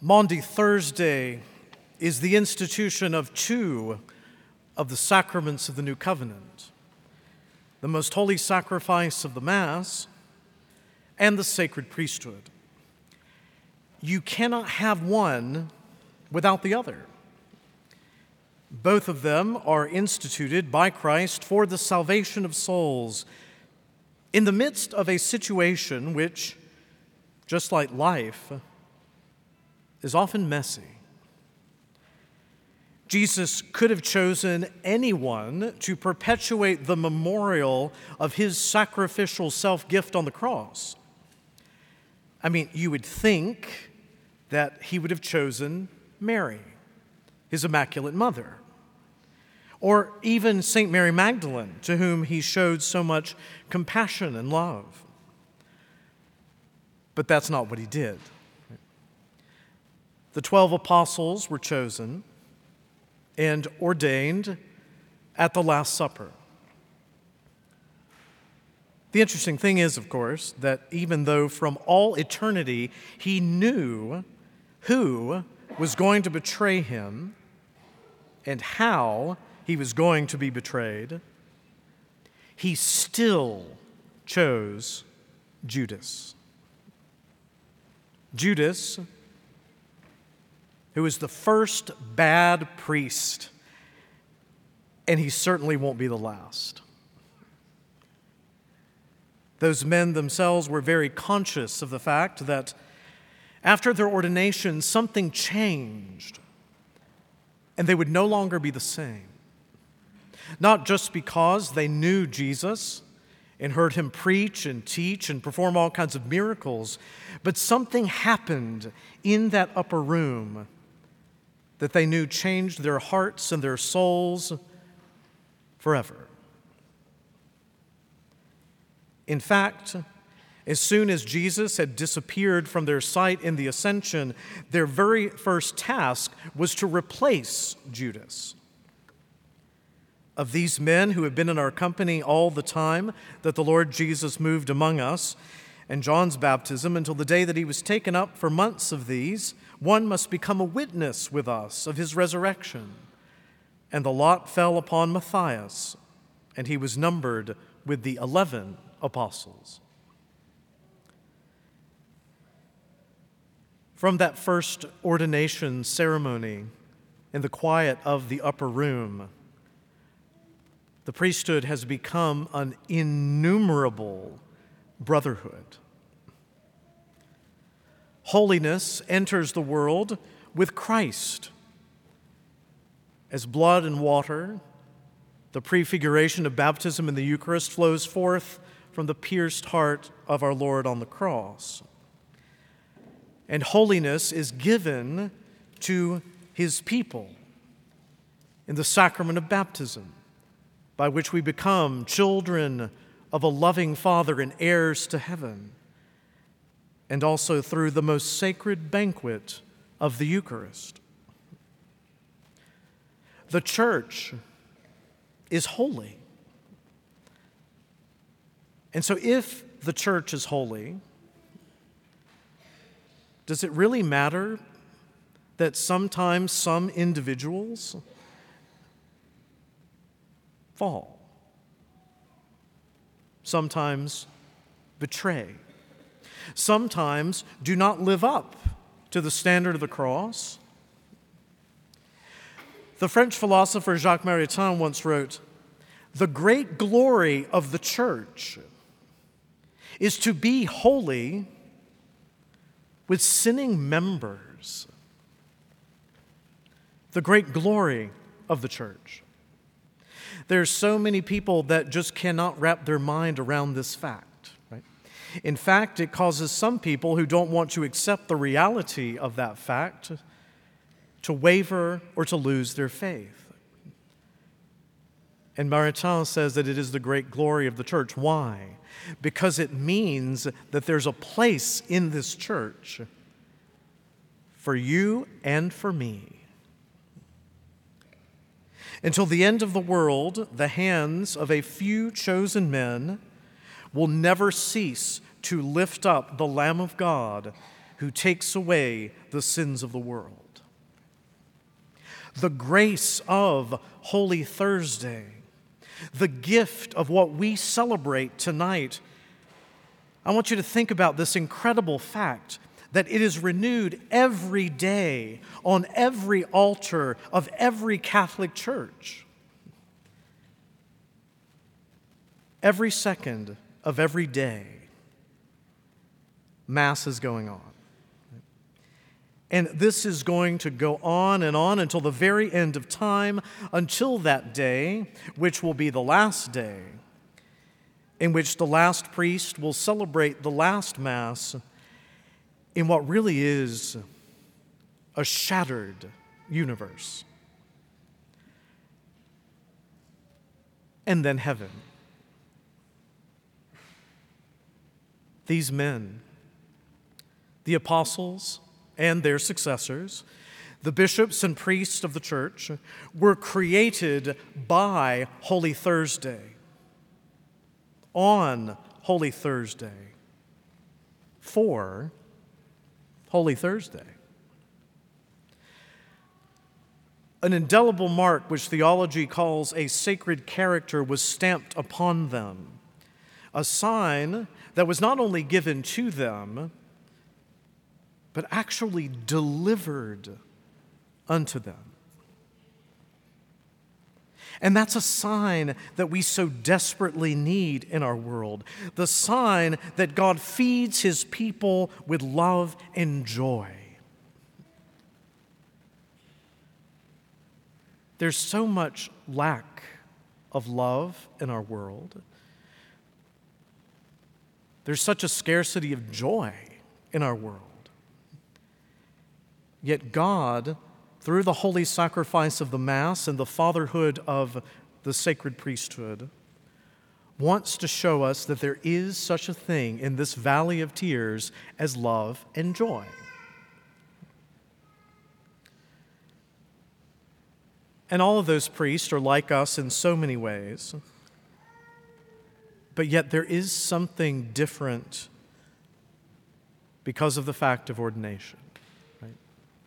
Maundy Thursday is the institution of two of the sacraments of the New Covenant, the most holy sacrifice of the Mass and the sacred priesthood. You cannot have one without the other. Both of them are instituted by Christ for the salvation of souls in the midst of a situation which, just like life, is often messy. Jesus could have chosen anyone to perpetuate the memorial of his sacrificial self-gift on the cross. I mean, you would think that he would have chosen Mary, his Immaculate Mother, or even St. Mary Magdalene, to whom he showed so much compassion and love. But that's not what he did. The 12 apostles were chosen and ordained at the Last Supper. The interesting thing is, of course, that even though from all eternity he knew who was going to betray him and how he was going to be betrayed, he still chose Judas. Judas, who is the first bad priest, and he certainly won't be the last. Those men themselves were very conscious of the fact that after their ordination, something changed, and they would no longer be the same. Not just because they knew Jesus and heard him preach and teach and perform all kinds of miracles, but something happened in that upper room that they knew changed their hearts and their souls forever. In fact, as soon as Jesus had disappeared from their sight in the ascension, their very first task was to replace Judas. Of these men who have been in our company all the time that the Lord Jesus moved among us and John's baptism until the day that he was taken up, for months of these, one must become a witness with us of his resurrection. And the lot fell upon Matthias, and he was numbered with the 11 apostles. From that first ordination ceremony in the quiet of the upper room, the priesthood has become an innumerable brotherhood. Holiness enters the world with Christ. As blood and water, the prefiguration of baptism in the Eucharist flows forth from the pierced heart of our Lord on the cross. And holiness is given to his people in the sacrament of baptism, by which we become children of a loving Father and heirs to heaven, and also through the most sacred banquet of the Eucharist. The church is holy. And so if the church is holy, does it really matter that sometimes some individuals fall, sometimes betray, sometimes do not live up to the standard of the cross? The French philosopher Jacques Maritain once wrote, "The great glory of the church is to be holy with sinning members." The great glory of the church. There's so many people that just cannot wrap their mind around this fact, right? In fact, it causes some people who don't want to accept the reality of that fact to waver or to lose their faith. And Maritain says that it is the great glory of the church. Why? Because it means that there's a place in this church for you and for me. Until the end of the world, the hands of a few chosen men will never cease to lift up the Lamb of God who who takes away the sins of the world. The grace of Holy Thursday, the gift of what we celebrate tonight, I want you to think about this incredible fact that it is renewed every day on every altar of every Catholic church. Every second of every day, Mass is going on. And this is going to go on and on until the very end of time, until that day, which will be the last day, in which the last priest will celebrate the last Mass in what really is a shattered universe. And then heaven. These men, the apostles and their successors, the bishops and priests of the church, were created by Holy Thursday, on Holy Thursday, for Holy Thursday. An indelible mark, which theology calls a sacred character, was stamped upon them, a sign that was not only given to them, but actually delivered unto them. And that's a sign that we so desperately need in our world, the sign that God feeds His people with love and joy. There's so much lack of love in our world. There's such a scarcity of joy in our world. Yet God, through the holy sacrifice of the Mass and the fatherhood of the sacred priesthood, wants to show us that there is such a thing in this valley of tears as love and joy. And all of those priests are like us in so many ways. But yet there is something different because of the fact of ordination. Right?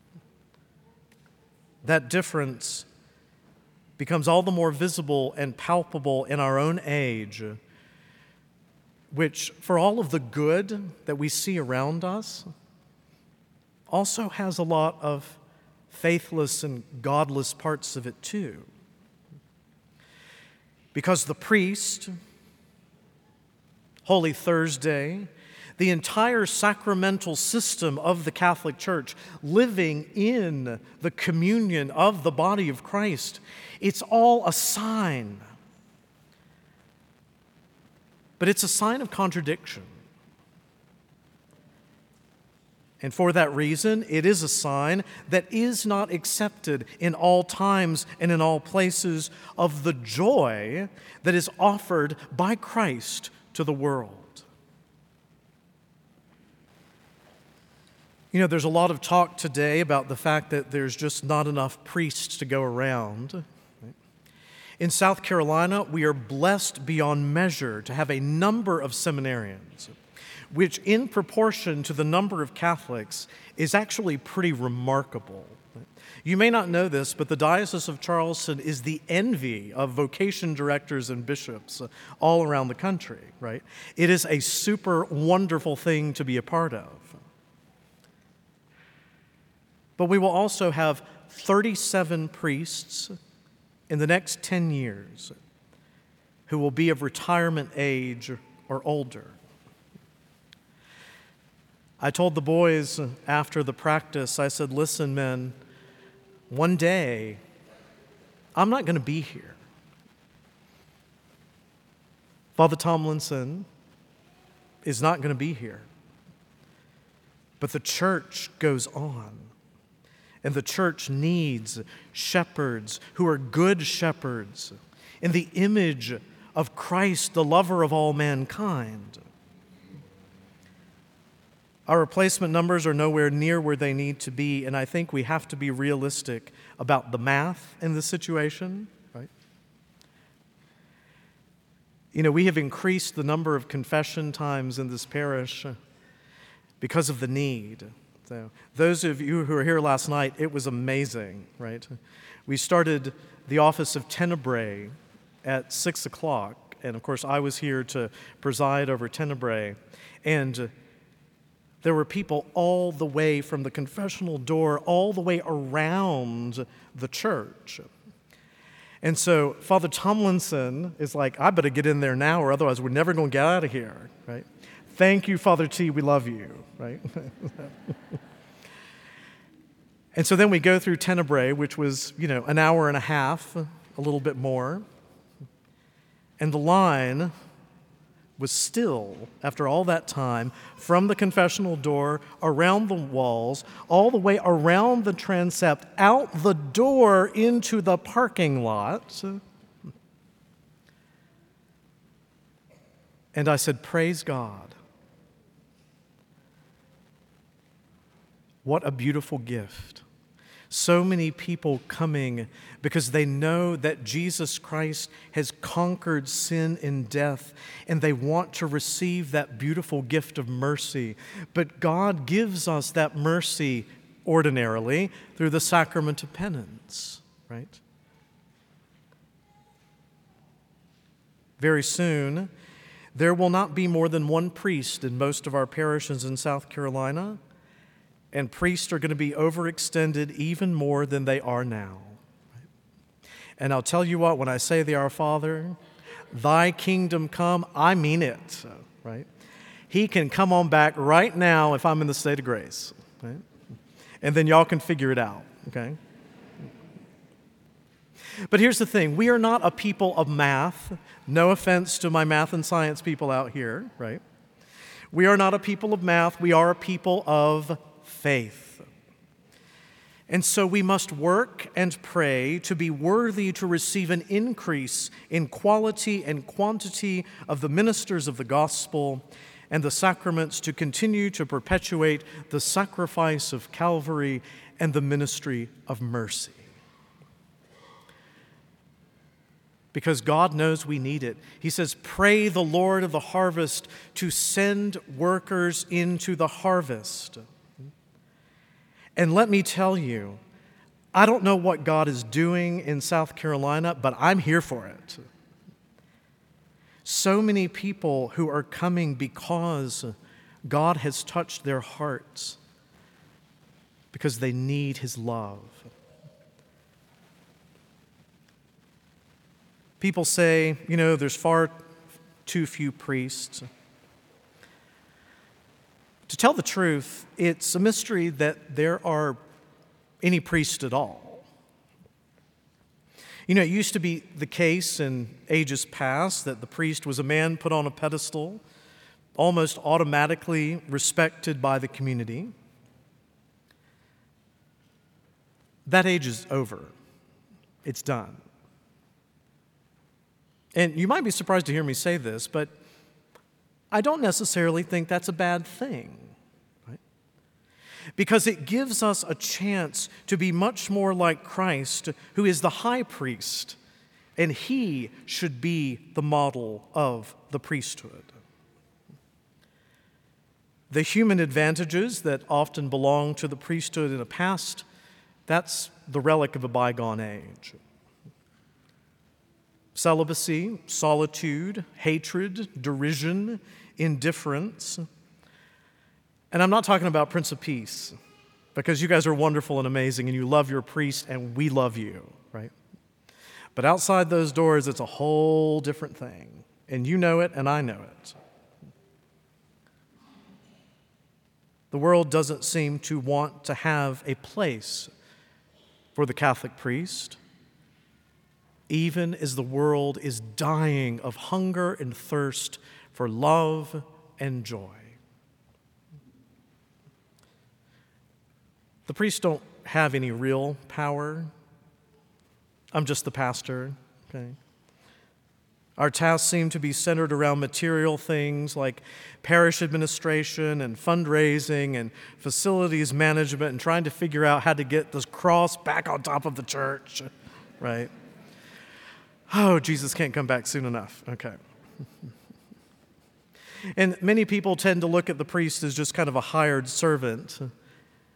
That difference becomes all the more visible and palpable in our own age, which, for all of the good that we see around us, also has a lot of faithless and godless parts of it too. Because the priest, Holy Thursday, the entire sacramental system of the Catholic Church, living in the communion of the body of Christ, it's all a sign. But it's a sign of contradiction. And for that reason, it is a sign that is not accepted in all times and in all places of the joy that is offered by Christ to the world. You know, there's a lot of talk today about the fact that there's just not enough priests to go around. In South Carolina, we are blessed beyond measure to have a number of seminarians, which in proportion to the number of Catholics is actually pretty remarkable. You may not know this, but the Diocese of Charleston is the envy of vocation directors and bishops all around the country, right? It is a super wonderful thing to be a part of. But we will also have 37 priests in the next 10 years who will be of retirement age or older. I told the boys after the practice, I said, listen, men, one day I'm not going to be here. Father Tomlinson is not going to be here. But the church goes on. And the church needs shepherds who are good shepherds in the image of Christ, the lover of all mankind. Our replacement numbers are nowhere near where they need to be, and I think we have to be realistic about the math in this situation, right? You know, we have increased the number of confession times in this parish because of the need. So those of you who were here last night, it was amazing, right? We started the office of Tenebrae at 6 o'clock, and of course I was here to preside over Tenebrae, and there were people all the way from the confessional door all the way around the church. And so Father Tomlinson is like, I better get in there now or otherwise we're never going to get out of here, right? Thank you, Father T, we love you, right? And so then we go through Tenebrae, which was, an hour and a half, a little bit more. And the line was still, after all that time, from the confessional door, around the walls, all the way around the transept, out the door into the parking lot. And I said, praise God. What a beautiful gift. So many people coming because they know that Jesus Christ has conquered sin and death, and they want to receive that beautiful gift of mercy. But God gives us that mercy ordinarily through the sacrament of penance, right? Very soon, there will not be more than one priest in most of our parishes in South Carolina. And priests are going to be overextended even more than they are now. And I'll tell you what, when I say the Our Father, thy kingdom come, I mean it, right? He can come on back right now if I'm in the state of grace, right? And then y'all can figure it out, okay? But here's the thing, we are not a people of math. No offense to my math and science people out here, right? We are not a people of math, we are a people of faith. And so we must work and pray to be worthy to receive an increase in quality and quantity of the ministers of the gospel and the sacraments to continue to perpetuate the sacrifice of Calvary and the ministry of mercy. Because God knows we need it. He says, pray the Lord of the harvest to send workers into the harvest. And let me tell you, I don't know what God is doing in South Carolina, but I'm here for it. So many people who are coming because God has touched their hearts, because they need His love. People say, there's far too few priests. To tell the truth, it's a mystery that there are any priests at all. It used to be the case in ages past that the priest was a man put on a pedestal, almost automatically respected by the community. That age is over. It's done. And you might be surprised to hear me say this, but I don't necessarily think that's a bad thing, right? Because it gives us a chance to be much more like Christ, who is the high priest, and He should be the model of the priesthood. The human advantages that often belong to the priesthood in the past, that's the relic of a bygone age. Celibacy, solitude, hatred, derision, indifference. And I'm not talking about Prince of Peace, because you guys are wonderful and amazing and you love your priest and we love you, right? But outside those doors, it's a whole different thing. And you know it and I know it. The world doesn't seem to want to have a place for the Catholic priest, even as the world is dying of hunger and thirst for love and joy. The priests don't have any real power. I'm just the pastor, okay? Our tasks seem to be centered around material things like parish administration and fundraising and facilities management and trying to figure out how to get this cross back on top of the church, right? Oh, Jesus can't come back soon enough. Okay. And many people tend to look at the priest as just kind of a hired servant.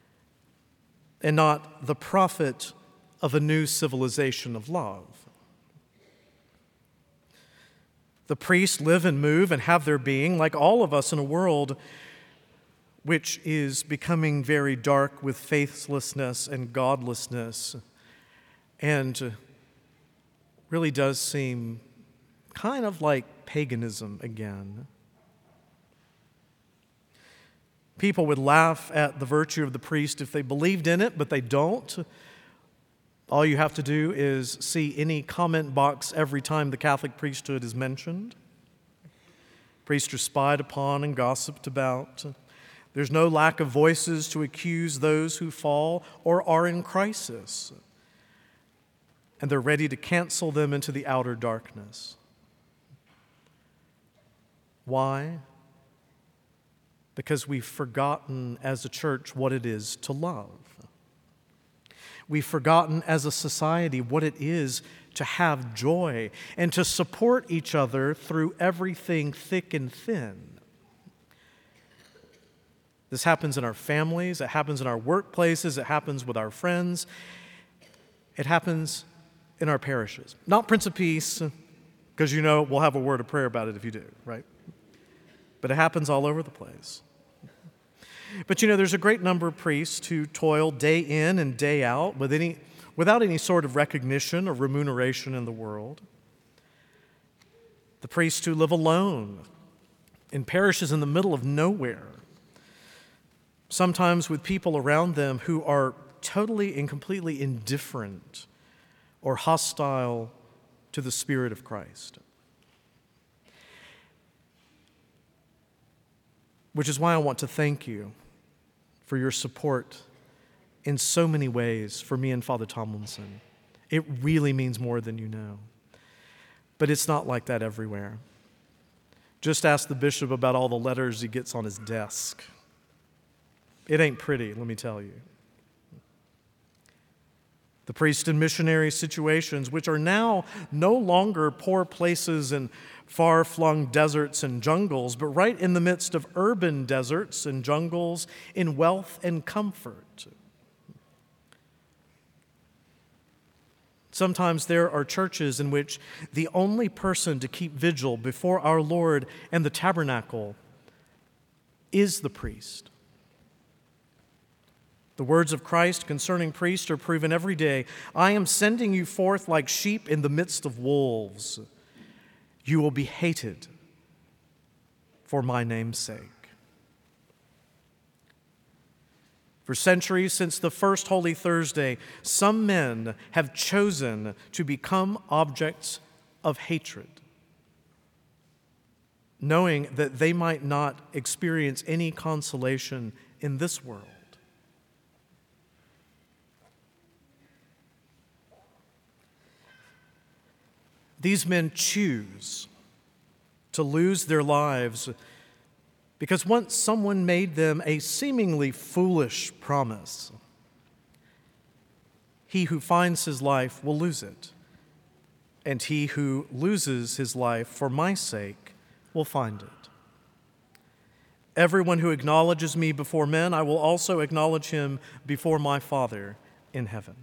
and not the prophet of a new civilization of love. The priests live and move and have their being, like all of us, in a world which is becoming very dark with faithlessness and godlessness, and really does seem kind of like paganism again. People would laugh at the virtue of the priest if they believed in it, but they don't. All you have to do is see any comment box every time the Catholic priesthood is mentioned. Priests are spied upon and gossiped about. There's no lack of voices to accuse those who fall or are in crisis. And they're ready to cancel them into the outer darkness. Why? Because we've forgotten as a church what it is to love. We've forgotten as a society what it is to have joy and to support each other through everything thick and thin. This happens in our families, it happens in our workplaces, it happens with our friends, it happens in our parishes. Not Prince of Peace, because we'll have a word of prayer about it if you do, right? But it happens all over the place. But there's a great number of priests who toil day in and day out without any sort of recognition or remuneration in the world. The priests who live alone in parishes in the middle of nowhere, sometimes with people around them who are totally and completely indifferent or hostile to the Spirit of Christ. Which is why I want to thank you for your support in so many ways for me and Father Tomlinson. It really means more than you know. But it's not like that everywhere. Just ask the bishop about all the letters he gets on his desk. It ain't pretty, let me tell you. The priest and missionary situations, which are now no longer poor places and far-flung deserts and jungles, but right in the midst of urban deserts and jungles in wealth and comfort. Sometimes there are churches in which the only person to keep vigil before our Lord and the tabernacle is the priest. The words of Christ concerning priests are proven every day. I am sending you forth like sheep in the midst of wolves. You will be hated for my name's sake. For centuries, since the first Holy Thursday, some men have chosen to become objects of hatred, knowing that they might not experience any consolation in this world. These men choose to lose their lives because once someone made them a seemingly foolish promise. He who finds his life will lose it, and he who loses his life for my sake will find it. Everyone who acknowledges me before men, I will also acknowledge him before my Father in heaven.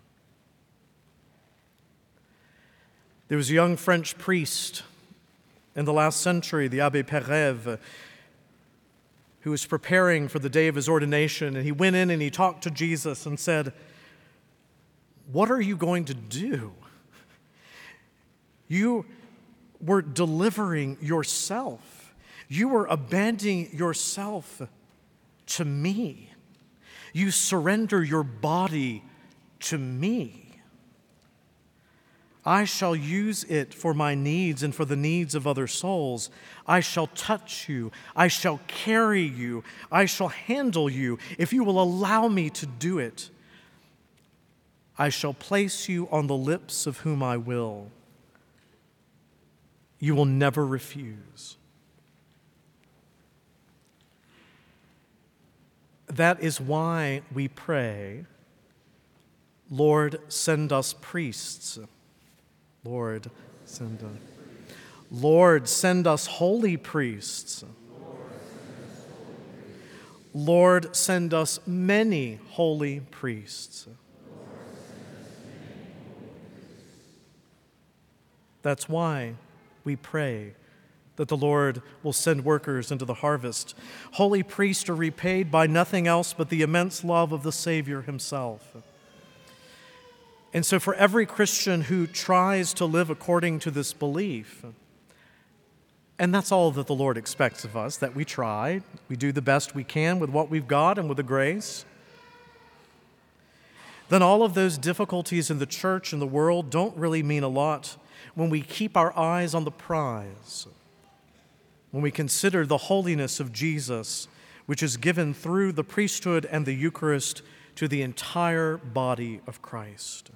There was a young French priest in the last century, the Abbé Pérève, who was preparing for the day of his ordination, and he went in and he talked to Jesus and said, "What are you going to do? You were delivering yourself. You were abandoning yourself to me. You surrender your body to me. I shall use it for my needs and for the needs of other souls. I shall touch you. I shall carry you. I shall handle you. If you will allow me to do it, I shall place you on the lips of whom I will. You will never refuse." That is why we pray, "Lord, send us priests. Lord, send us. Lord, send us holy priests. Lord, send us many holy priests. That's why we pray that the Lord will send workers into the harvest. Holy priests are repaid by nothing else but the immense love of the Savior himself. And so for every Christian who tries to live according to this belief, and that's all that the Lord expects of us, that we try, we do the best we can with what we've got and with the grace, then all of those difficulties in the church and the world don't really mean a lot when we keep our eyes on the prize, when we consider the holiness of Jesus, which is given through the priesthood and the Eucharist to the entire body of Christ.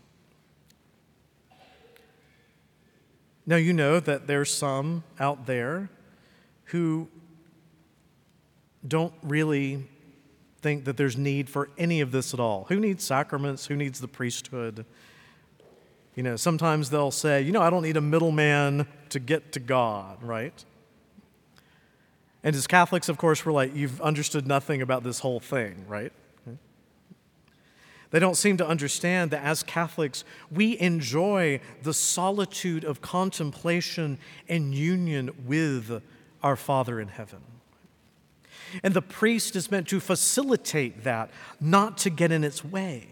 Now, you know that there's some out there who don't really think that there's need for any of this at all. Who needs sacraments? Who needs the priesthood? You know, sometimes they'll say, I don't need a middleman to get to God, right? And as Catholics, of course, we're like, you've understood nothing about this whole thing, right? They don't seem to understand that as Catholics, we enjoy the solitude of contemplation and union with our Father in heaven. And the priest is meant to facilitate that, not to get in its way.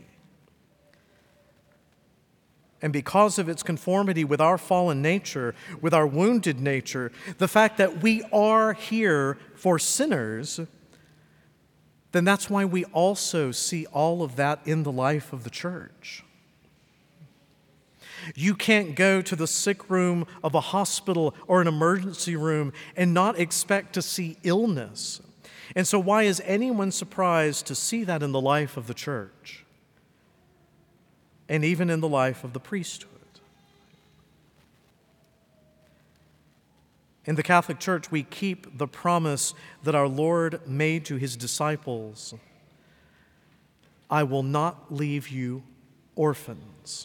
And because of its conformity with our fallen nature, with our wounded nature, the fact that we are here for sinners, then that's why we also see all of that in the life of the church. You can't go to the sick room of a hospital or an emergency room and not expect to see illness. And so why is anyone surprised to see that in the life of the church? And even in the life of the priesthood. In the Catholic Church, we keep the promise that our Lord made to his disciples, I will not leave you orphans.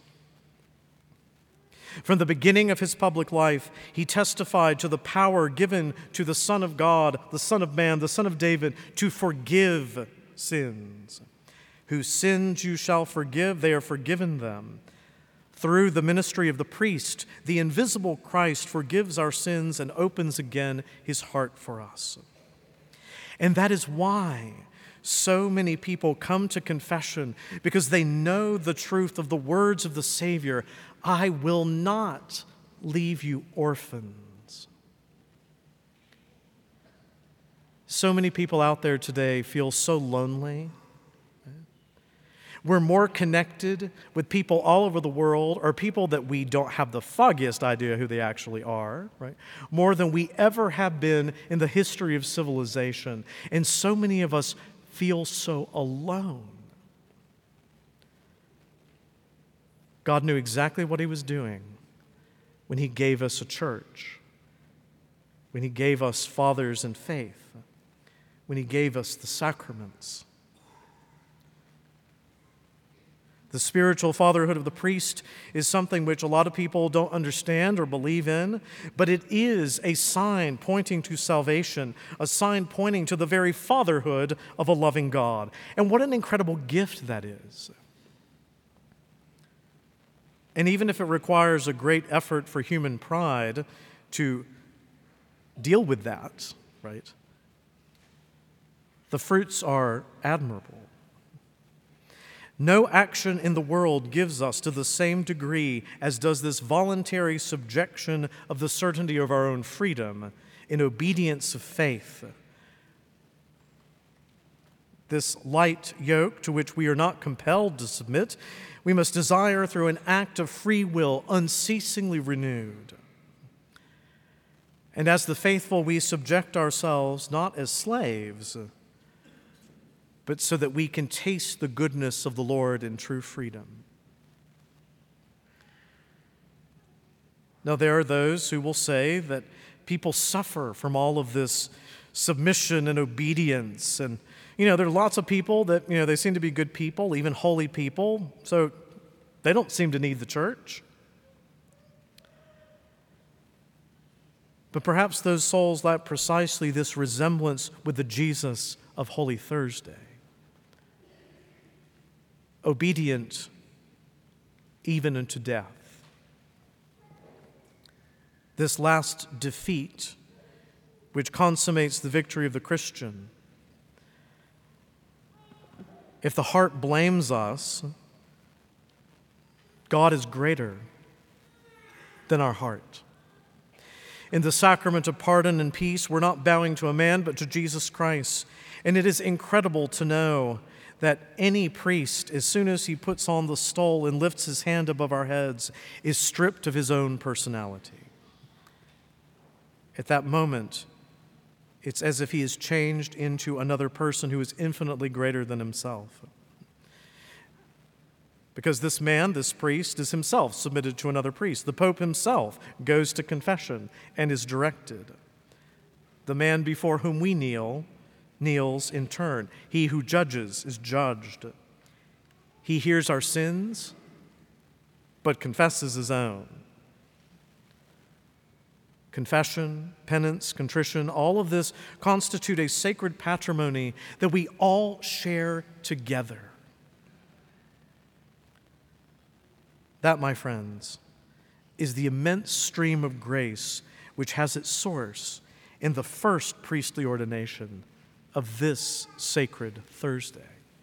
From the beginning of his public life, he testified to the power given to the Son of God, the Son of Man, the Son of David, to forgive sins. Whose sins you shall forgive, they are forgiven them. Through the ministry of the priest, the invisible Christ forgives our sins and opens again his heart for us. And that is why so many people come to confession, because they know the truth of the words of the Savior, I will not leave you orphans. So many people out there today feel so lonely. We're more connected with people all over the world, or people that we don't have the foggiest idea who they actually are, right? More than we ever have been in the history of civilization. And so many of us feel so alone. God knew exactly what he was doing when he gave us a church, when he gave us fathers in faith, when he gave us the sacraments. The spiritual fatherhood of the priest is something which a lot of people don't understand or believe in, but it is a sign pointing to salvation, a sign pointing to the very fatherhood of a loving God. And what an incredible gift that is. And even if it requires a great effort for human pride to deal with that, right? The fruits are admirable. No action in the world gives us to the same degree as does this voluntary subjection of the certainty of our own freedom in obedience of faith. This light yoke to which we are not compelled to submit, we must desire through an act of free will unceasingly renewed. And as the faithful, we subject ourselves not as slaves, but so that we can taste the goodness of the Lord in true freedom. Now, there are those who will say that people suffer from all of this submission and obedience. And, there are lots of people that, they seem to be good people, even holy people, so they don't seem to need the church. But perhaps those souls lack precisely this resemblance with the Jesus of Holy Thursday. Obedient even unto death. This last defeat, which consummates the victory of the Christian. If the heart blames us, God is greater than our heart. In the sacrament of pardon and peace, we're not bowing to a man, but to Jesus Christ. And it is incredible to know that any priest, as soon as he puts on the stole and lifts his hand above our heads, is stripped of his own personality. At that moment, it's as if he is changed into another person who is infinitely greater than himself. Because this man, this priest, is himself submitted to another priest. The Pope himself goes to confession and is directed. The man before whom we kneel kneels in turn. He who judges is judged. He hears our sins, but confesses his own. Confession, penance, contrition, all of this constitute a sacred patrimony that we all share together. That, my friends, is the immense stream of grace which has its source in the first priestly ordination of this sacred Thursday.